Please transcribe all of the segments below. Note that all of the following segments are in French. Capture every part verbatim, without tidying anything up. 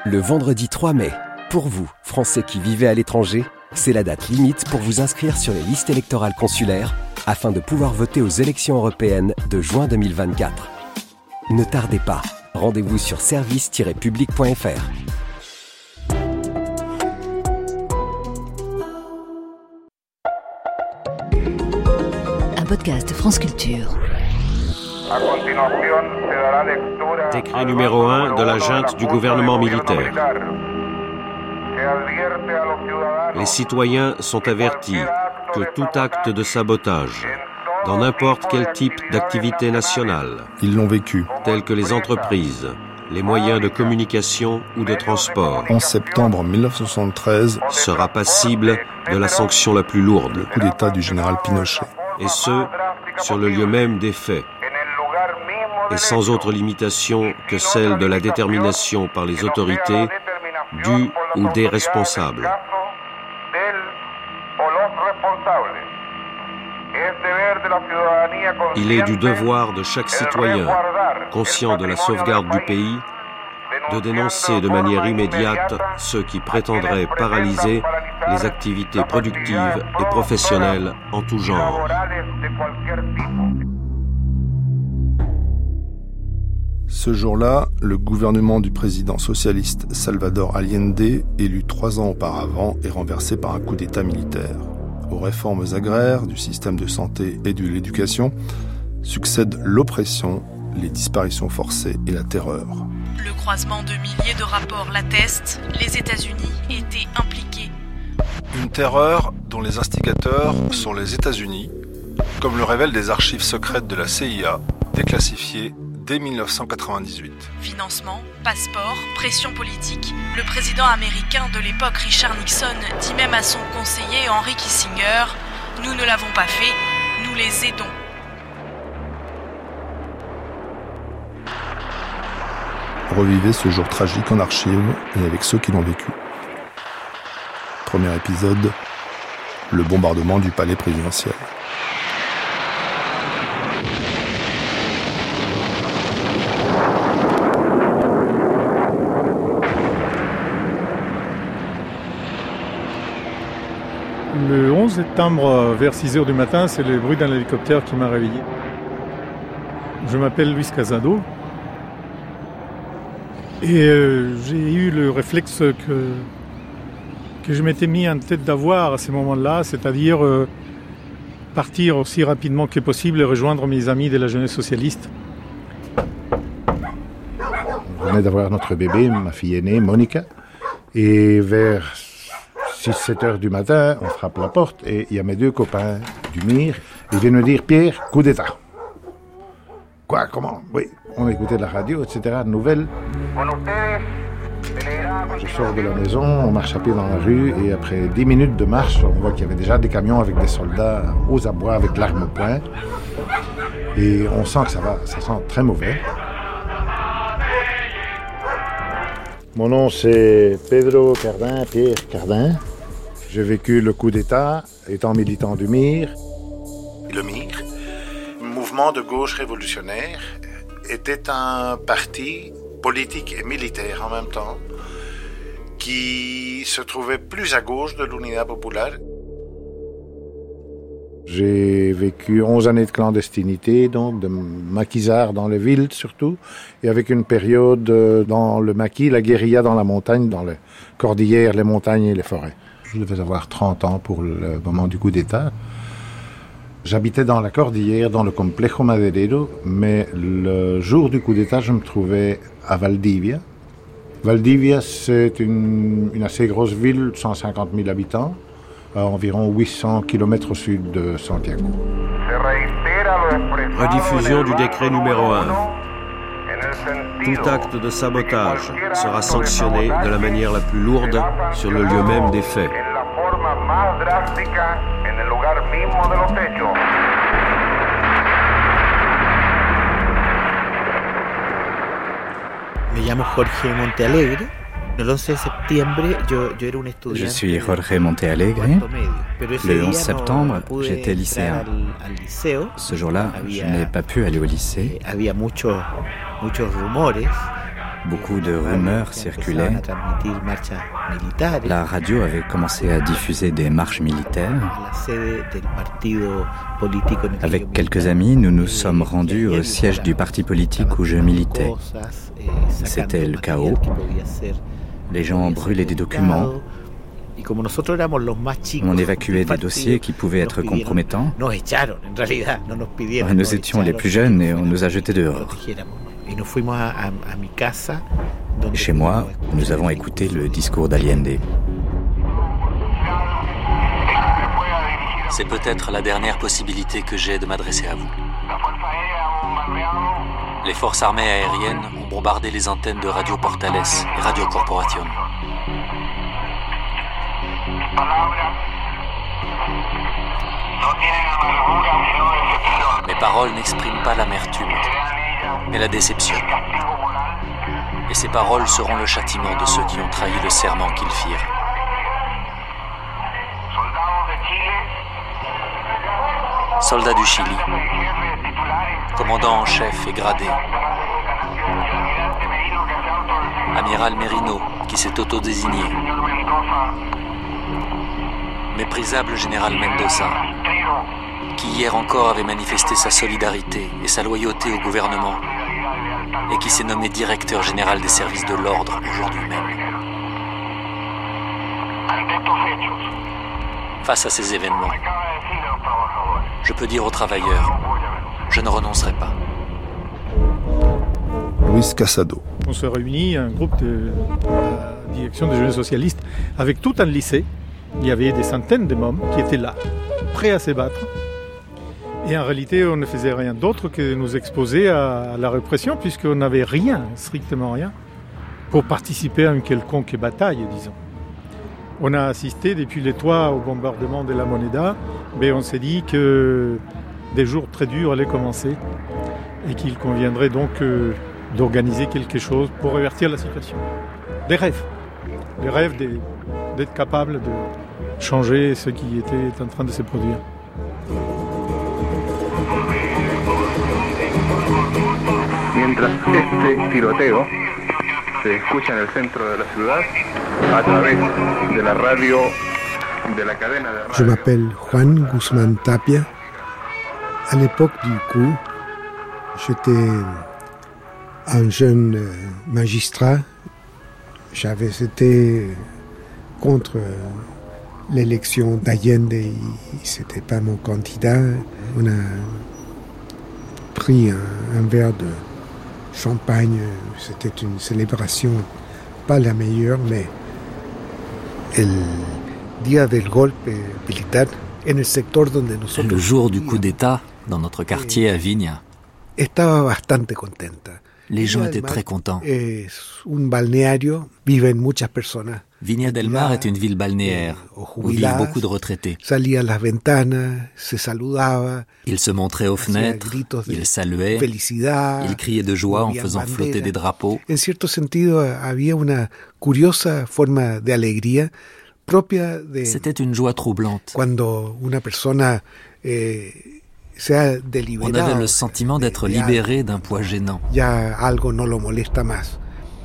Le vendredi trois mai, pour vous, Français qui vivez à l'étranger, c'est la date limite pour vous inscrire sur les listes électorales consulaires afin de pouvoir voter aux élections européennes de juin deux mille vingt-quatre. Ne tardez pas, rendez-vous sur service tiret public point f r. Un podcast France Culture. Décret numéro un de la junte du gouvernement militaire. Les citoyens sont avertis que tout acte de sabotage, dans n'importe quel type d'activité nationale, ils l'ont vécu, tels que les entreprises, les moyens de communication ou de transport, onze septembre mille neuf cent soixante-treize, sera passible de la sanction la plus lourde. Le coup d'État du général Pinochet. Et ce, sur le lieu même des faits, et sans autre limitation que celle de la détermination par les autorités du ou des responsables. Il est du devoir de chaque citoyen, conscient de la sauvegarde du pays, de dénoncer de manière immédiate ceux qui prétendraient paralyser les activités productives et professionnelles en tout genre. Ce jour-là, le gouvernement du président socialiste Salvador Allende, élu trois ans auparavant, est renversé par un coup d'État militaire. Aux réformes agraires, du système de santé et de l'éducation, succèdent l'oppression, les disparitions forcées et la terreur. Le croisement de milliers de rapports l'atteste, les États-Unis étaient impliqués. Une terreur dont les instigateurs sont les États-Unis, comme le révèlent des archives secrètes de la C I A, déclassifiées dès mille neuf cent quatre-vingt-dix-huit. Financement, passeport, pression politique. Le président américain de l'époque, Richard Nixon, dit même à son conseiller Henry Kissinger « Nous ne l'avons pas fait, nous les aidons ». Revivez ce jour tragique en archive et avec ceux qui l'ont vécu. Premier épisode, le bombardement du palais présidentiel. Le onze septembre, vers six heures du matin, c'est le bruit d'un hélicoptère qui m'a réveillé. Je m'appelle Luis Casado. Et euh, j'ai eu le réflexe que, que je m'étais mis en tête d'avoir à ces moments-là, c'est-à-dire euh, partir aussi rapidement que possible et rejoindre mes amis de la jeunesse socialiste. On venait d'avoir notre bébé, ma fille aînée, Monica, et vers six sept heures du matin, on frappe la porte et il y a mes deux copains du M I R. Ils viennent me dire « Pierre, coup d'État ». Quoi, comment? Oui, on écoutait de la radio, et cetera, nouvelles. Je sors de la maison, on marche à pied dans la rue et après dix minutes de marche, on voit qu'il y avait déjà des camions avec des soldats aux abois avec l'arme au poing. Et on sent que ça va, ça sent très mauvais. Mon nom c'est Pedro Cardin, Pierre Cardin. J'ai vécu le coup d'État étant militant du M I R. Le M I R, mouvement de gauche révolutionnaire, était un parti politique et militaire en même temps qui se trouvait plus à gauche de l'Unidad Popular. J'ai vécu onze années de clandestinité, donc de maquisard dans les villes surtout, et avec une période dans le maquis, la guérilla dans la montagne, dans les cordillères, les montagnes et les forêts. Je devais avoir trente ans pour le moment du coup d'État. J'habitais dans la cordillère, dans le Complejo Maderero, mais le jour du coup d'État, je me trouvais à Valdivia. Valdivia, c'est une, une assez grosse ville, cent cinquante mille habitants, à environ huit cents kilomètres au sud de Santiago. Rediffusion du décret numéro un. Tout acte de sabotage sera sanctionné de la manière la plus lourde sur le lieu même des faits. Me llamo Jorge Montealegre. El once de septiembre, yo, yo era un estudiante. Je suis Jorge Montealegre. Le onze septembre, j'étais lycéen. Ce jour-là, je n'ai pas pu aller au lycée. Había muchos, muchos rumores. Beaucoup de rumeurs circulaient. La radio avait commencé à diffuser des marches militaires. Avec quelques amis, nous nous sommes rendus au siège du parti politique où je militais. C'était le chaos. Les gens brûlaient des documents. On évacuait des dossiers qui pouvaient être compromettants. Nous étions les plus jeunes et on nous a jetés dehors. Et chez moi, nous avons écouté le discours d'Allende. C'est peut-être la dernière possibilité que j'ai de m'adresser à vous. Les forces armées aériennes ont bombardé les antennes de Radio Portales et Radio Corporación. Mes paroles n'expriment pas l'amertume, mais la déception. Et ces paroles seront le châtiment de ceux qui ont trahi le serment qu'ils firent. Soldats du Chili, commandant en chef et gradé, amiral Merino qui s'est autodésigné, méprisable général Mendoza, qui hier encore avait manifesté sa solidarité et sa loyauté au gouvernement et qui s'est nommé directeur général des services de l'ordre aujourd'hui même. Face à ces événements, je peux dire aux travailleurs, je ne renoncerai pas. Luis Casado. On se réunit, un groupe de la direction des jeunes socialistes, avec tout un lycée. Il y avait des centaines de mômes qui étaient là, prêts à se battre. Et en réalité, on ne faisait rien d'autre que nous exposer à la répression, puisqu'on n'avait rien, strictement rien, pour participer à une quelconque bataille, disons. On a assisté depuis les toits au bombardement de la Moneda, mais on s'est dit que des jours très durs allaient commencer et qu'il conviendrait donc euh, d'organiser quelque chose pour révertir la situation. Des rêves, des rêves des, d'être capable de changer ce qui était en train de se produire. Mientras este tiroteo se escucha en el centro de la ciudad a través de la radio de la cadena de radio. Je m'appelle Juan Guzmán Tapia. À l'époque du coup, j'étais un jeune magistrat. J'avais été contre l'élection d'Allende. C'était pas mon candidat. On a pris un, un verre de champagne. C'était une célébration, pas la meilleure, mais el día del golpe militar en el sector donde nosotros. Le jour du coup d'État dans notre quartier à Viña. Estaba bastante contenta. Les gens étaient très contents. Es un balneario, viven muchas personas. Viña del Mar est une ville balnéaire où vivent beaucoup de retraités. Salía a las ventanas, se saludaba. Ils se montraient aux fenêtres, ils saluaient, ils criaient de joie en faisant flotter des drapeaux. En cierto sentido había una curiosa forma de alegría propia de. C'était une joie troublante. Cuando una persona eh, sea deliberada. On avait le sentiment d'être libéré d'un poids gênant. Ya algo no lo molesta más.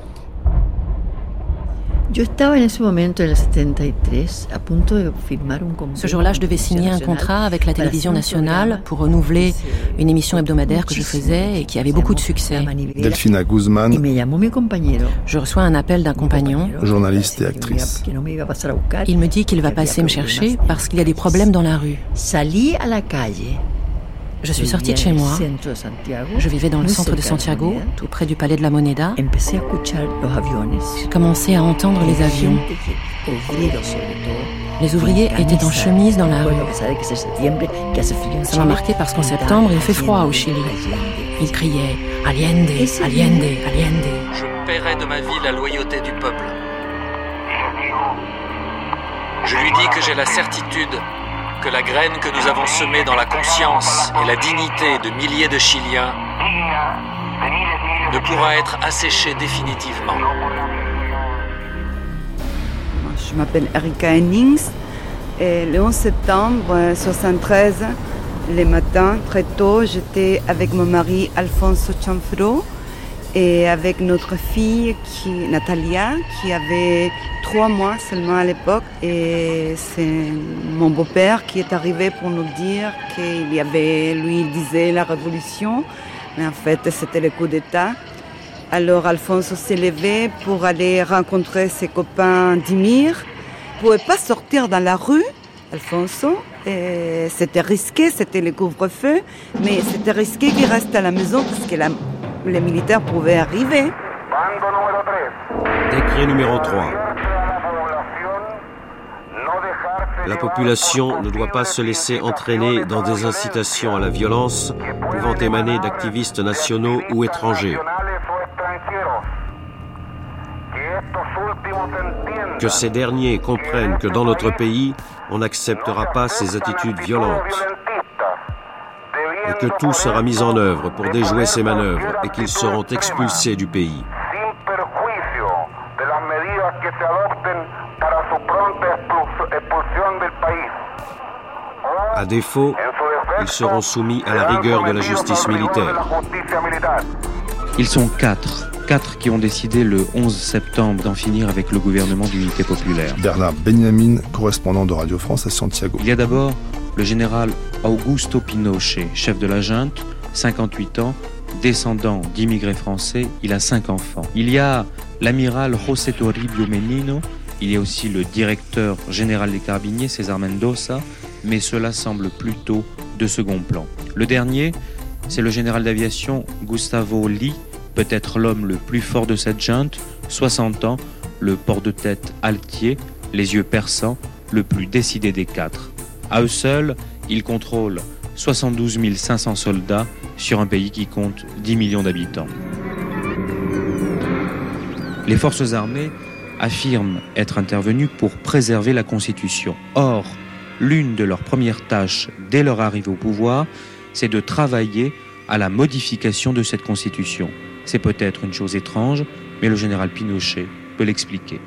Ce jour-là, je devais signer un contrat avec la télévision nationale pour renouveler une émission hebdomadaire que je faisais et qui avait beaucoup de succès. Delfina Guzmán. Je reçois un appel d'un compagnon, journaliste et actrice. Il me dit qu'il va passer me chercher parce qu'il y a des problèmes dans la rue. Je suis sortie de chez moi. Je vivais dans le centre de Santiago, tout près du palais de la Moneda. J'ai commencé à entendre les avions. Les ouvriers étaient en chemise dans la rue. Ça m'a marqué parce qu'en septembre, il fait froid au Chili. Ils criaient « Allende, Allende, Allende ». Je paierai de ma vie la loyauté du peuple. Je lui dis que j'ai la certitude que la graine que nous avons semée dans la conscience et la dignité de milliers de Chiliens ne pourra être asséchée définitivement. Je m'appelle Erika Hennings et le onze septembre soixante-treize, le matin, très tôt, j'étais avec mon mari Alfonso Chanfró et avec notre fille qui, Natalia, qui avait trois mois seulement à l'époque. Et c'est mon beau-père qui est arrivé pour nous dire qu'il y avait, lui, il disait la révolution, mais en fait c'était le coup d'État. Alors Alfonso s'est levé pour aller rencontrer ses copains d'Imir. Il ne pouvait pas sortir dans la rue, Alfonso. Et c'était risqué, c'était le couvre-feu, mais c'était risqué qu'il reste à la maison parce que la, les militaires pouvaient arriver. Décret numéro trois. La population ne doit pas se laisser entraîner dans des incitations à la violence pouvant émaner d'activistes nationaux ou étrangers. Que ces derniers comprennent que dans notre pays, on n'acceptera pas ces attitudes violentes et que tout sera mis en œuvre pour déjouer ces manœuvres et qu'ils seront expulsés du pays. À défaut, ils seront soumis à la rigueur de la justice militaire. Ils sont quatre, quatre qui ont décidé le onze septembre d'en finir avec le gouvernement d'unité populaire. Bernard Benjamin, correspondant de Radio France à Santiago. Il y a d'abord le général Augusto Pinochet, chef de la junte, cinquante-huit ans, descendant d'immigrés français, il a cinq enfants. Il y a l'amiral José Toribio Menino, il y a aussi le directeur général des carabiniers, César Mendoza, mais cela semble plutôt de second plan. Le dernier, c'est le général d'aviation Gustavo Lee, peut-être l'homme le plus fort de cette junte, soixante ans, le port de tête altier, les yeux perçants, le plus décidé des quatre. À eux seuls, ils contrôlent soixante-douze mille cinq cents soldats sur un pays qui compte dix millions d'habitants. Les forces armées affirment être intervenues pour préserver la Constitution. Or, l'une de leurs premières tâches dès leur arrivée au pouvoir, c'est de travailler à la modification de cette Constitution. C'est peut-être une chose étrange, mais le général Pinochet peut l'expliquer.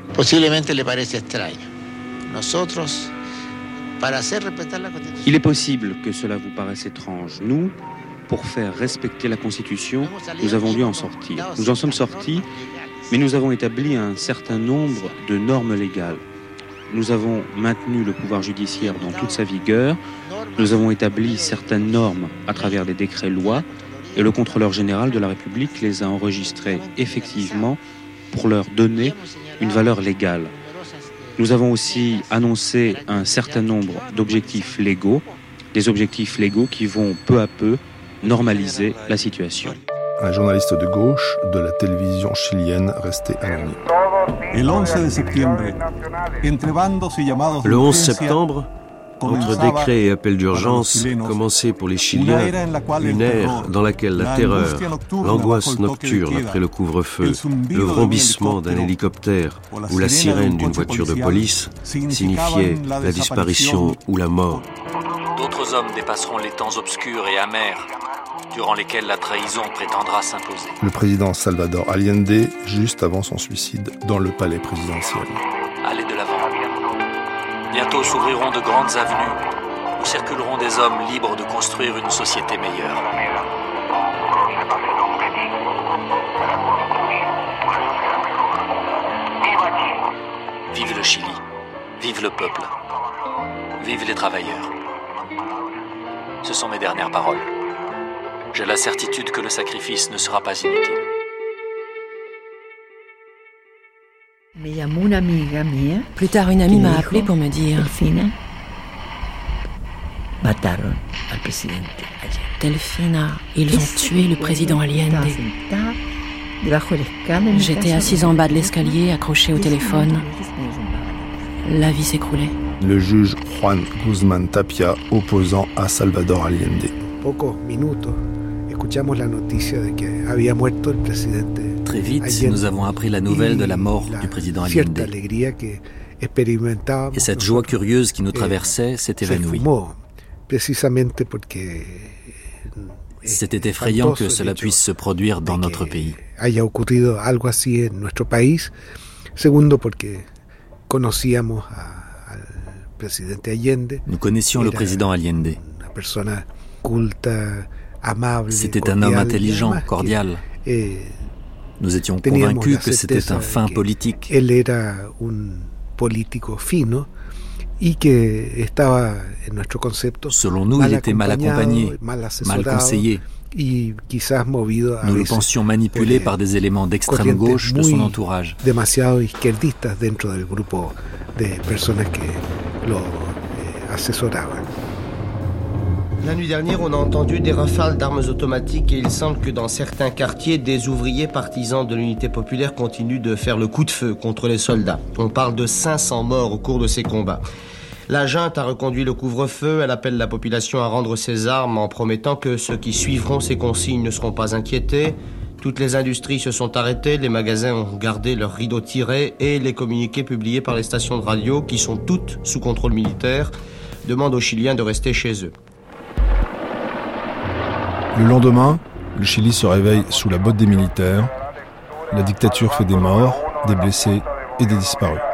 Il est possible que cela vous paraisse étrange. Nous, pour faire respecter la Constitution, nous avons dû en sortir. Nous en sommes sortis, mais nous avons établi un certain nombre de normes légales. Nous avons maintenu le pouvoir judiciaire dans toute sa vigueur. Nous avons établi certaines normes à travers des décrets-lois et le contrôleur général de la République les a enregistrés effectivement pour leur donner une valeur légale. Nous avons aussi annoncé un certain nombre d'objectifs légaux, des objectifs légaux qui vont peu à peu normaliser la situation. Un journaliste de gauche de la télévision chilienne resté anonyme. Le onze septembre, entre décrets et appels d'urgence, commençait pour les Chiliens une ère dans laquelle la terreur, l'angoisse nocturne après le couvre-feu, le vrombissement d'un hélicoptère ou la sirène d'une voiture de police signifiaient la disparition ou la mort. D'autres hommes dépasseront les temps obscurs et amers durant lesquels la trahison prétendra s'imposer. Le président Salvador Allende, juste avant son suicide, dans le palais présidentiel. Allez de l'avant. Bientôt s'ouvriront de grandes avenues où circuleront des hommes libres de construire une société meilleure. Vive le Chili, vive le peuple, vive les travailleurs. Ce sont mes dernières paroles. J'ai la certitude que le sacrifice ne sera pas inutile. Plus tard, une amie m'a appelé pour me dire Delfina, ils ont tué le président Allende. J'étais assise en bas de l'escalier, accrochée au téléphone. La vie s'écroulait. Le juge Juan Guzmán Tapia, opposant à Salvador Allende. Très vite, nous avons appris la nouvelle de la mort du président Allende. Et cette joie curieuse qui nous traversait s'est évanouie. C'était effrayant que cela puisse se produire dans notre pays. Nous connaissions le président Allende. C'était un homme intelligent, cordial. Nous étions convaincus que c'était un fin politique. Él era un político fino y que estaba, en nuestro concepto, selon nous, il était mal accompagné, mal conseillé. Y quizás movido a Nous le pensions manipulé par des éléments d'extrême gauche de son entourage. Demasiado izquierdistas dentro del grupo de personas que lo eh, asesoraban. La nuit dernière, on a entendu des rafales d'armes automatiques et il semble que dans certains quartiers, des ouvriers partisans de l'unité populaire continuent de faire le coup de feu contre les soldats. On parle de cinq cents morts au cours de ces combats. La junte a reconduit le couvre-feu, elle appelle la population à rendre ses armes en promettant que ceux qui suivront ces consignes ne seront pas inquiétés. Toutes les industries se sont arrêtées, les magasins ont gardé leurs rideaux tirés et les communiqués publiés par les stations de radio, qui sont toutes sous contrôle militaire, demandent aux Chiliens de rester chez eux. Le lendemain, le Chili se réveille sous la botte des militaires. La dictature fait des morts, des blessés et des disparus.